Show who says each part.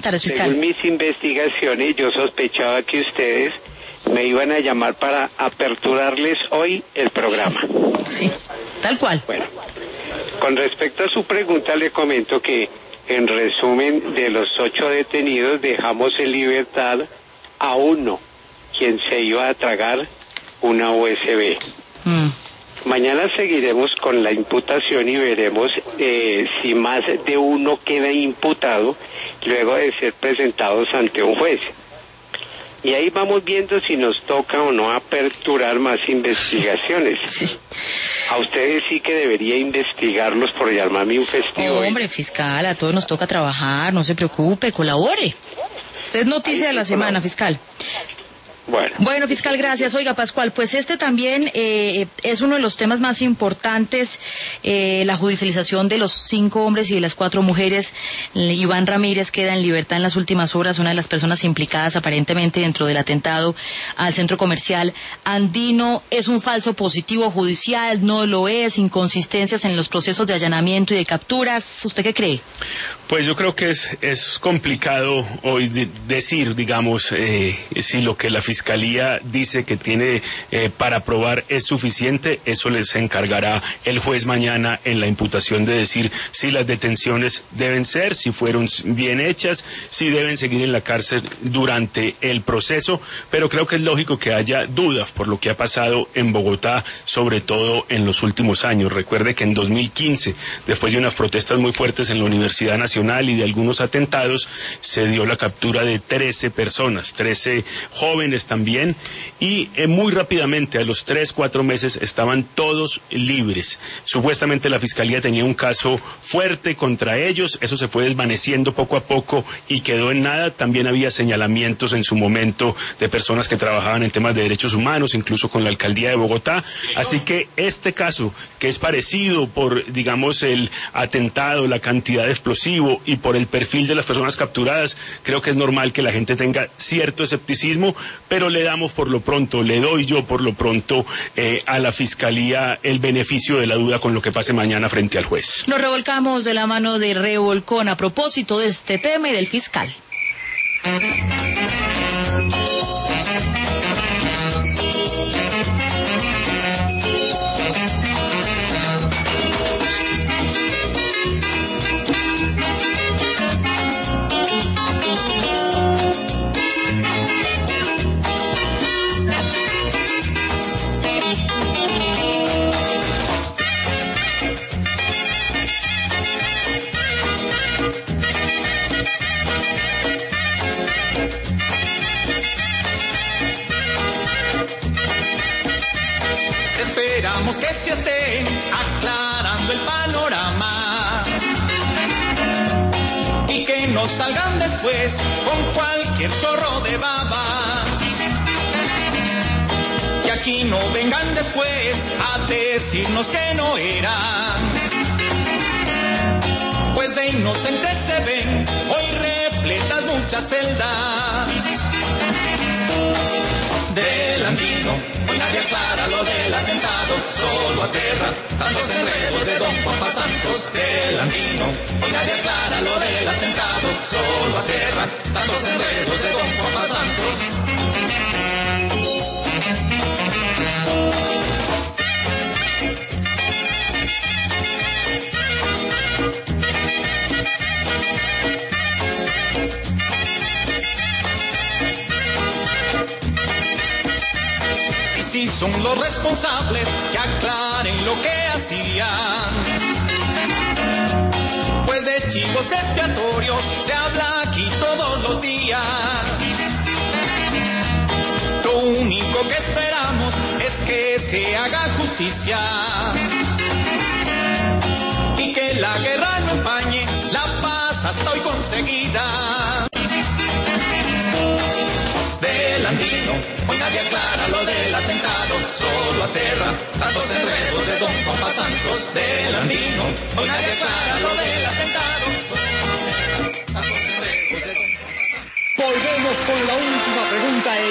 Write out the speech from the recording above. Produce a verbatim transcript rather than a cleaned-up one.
Speaker 1: Buenas tardes, fiscal.
Speaker 2: Según mis investigaciones, yo sospechaba que ustedes me iban a llamar para aperturarles hoy el programa.
Speaker 1: Sí, tal cual.
Speaker 2: Bueno, con respecto a su pregunta, le comento que, en resumen, de los ocho detenidos, dejamos en libertad a uno, quien se iba a tragar una U S B. Mm. Mañana seguiremos con la imputación y veremos eh, si más de uno queda imputado luego de ser presentados ante un juez. Y ahí vamos viendo si nos toca o no aperturar más investigaciones.
Speaker 1: Sí.
Speaker 2: A ustedes sí que debería investigarlos por llamarme un festivo.
Speaker 1: Oh, hombre, fiscal, a todos nos toca trabajar, no se preocupe, colabore. Usted es noticia de la semana, fiscal.
Speaker 2: Bueno.
Speaker 1: Bueno, fiscal, gracias. Oiga, Pascual, pues este también eh, es uno de los temas más importantes, eh, la judicialización de los cinco hombres y de las cuatro mujeres. Iván Ramírez queda en libertad en las últimas horas, una de las personas implicadas aparentemente dentro del atentado al centro comercial Andino. ¿Es un falso positivo judicial? ¿No lo es? ¿Inconsistencias en los procesos de allanamiento y de capturas? ¿Usted qué cree?
Speaker 3: Pues yo creo que es, es complicado hoy de decir, digamos, eh, si lo que la Fiscalía dice que tiene eh, para probar es suficiente. Eso les encargará el juez mañana en la imputación de decir si las detenciones deben ser, si fueron bien hechas, si deben seguir en la cárcel durante el proceso, pero creo que es lógico que haya dudas por lo que ha pasado en Bogotá, sobre todo en los últimos años. Recuerde que en dos mil quince, después de unas protestas muy fuertes en la Universidad Nacional y de algunos atentados, se dio la captura de trece personas, trece jóvenes también, y eh, muy rápidamente, a los tres, cuatro meses, estaban todos libres. Supuestamente la Fiscalía tenía un caso fuerte contra ellos, eso se fue desvaneciendo poco a poco y quedó en nada. También había señalamientos en su momento de personas que trabajaban en temas de derechos humanos, incluso con la Alcaldía de Bogotá. Así que este caso, que es parecido por, digamos, el atentado, la cantidad de explosivo y por el perfil de las personas capturadas, creo que es normal que la gente tenga cierto escepticismo, pero le damos por lo pronto, le doy yo por lo pronto eh, a la Fiscalía el beneficio de la duda con lo que pase mañana frente al juez.
Speaker 1: Nos revolcamos de la mano de Revolcón a propósito de este tema y del fiscal.
Speaker 4: Esperamos que se esté aclarando el panorama y que no salgan después con cualquier chorro de baba. Y aquí no vengan después a decirnos que no eran, pues de inocentes se ven hoy repletas muchas celdas. Del Andino, hoy nadie aclara lo del atentado, solo aterra tantos enredos de don Juan Santos. Del Andino, hoy nadie aclara lo del atentado, solo aterra tantos enredos de don Juan Santos. Si son los responsables, que aclaren lo que hacían, pues de chivos expiatorios se habla aquí todos los días. Lo único que esperamos es que se haga justicia y que la guerra no empañe la paz hasta hoy conseguida. Del Andino, hoy nadie aclara lo del atentado, solo aterra tantos enredos de don Juan Santos. Del Andino, hoy nadie aclara lo del atentado, solo aterra tantos enredos de don Juan Santos.
Speaker 5: Volvemos con la última pregunta.